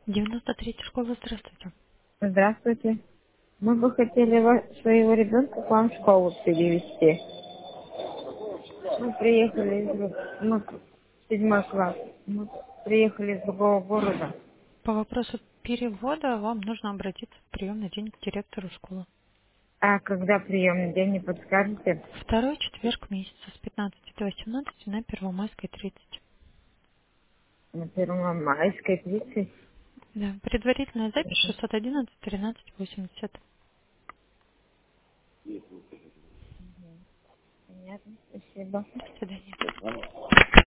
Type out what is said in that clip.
93-я школа, здравствуйте. Здравствуйте. Мы бы хотели своего ребенка к вам в школу перевести. Мы приехали седьмой класс. Мы приехали из другого города. По вопросу перевода вам нужно обратиться в приемный день к директору школы. А когда приемный день, не подскажете? Второй четверг месяца с 15 до 18 на Первомайской 30. На Первомайской 30. Да, предварительная запись 611 13 80. Понятно, спасибо. До свидания.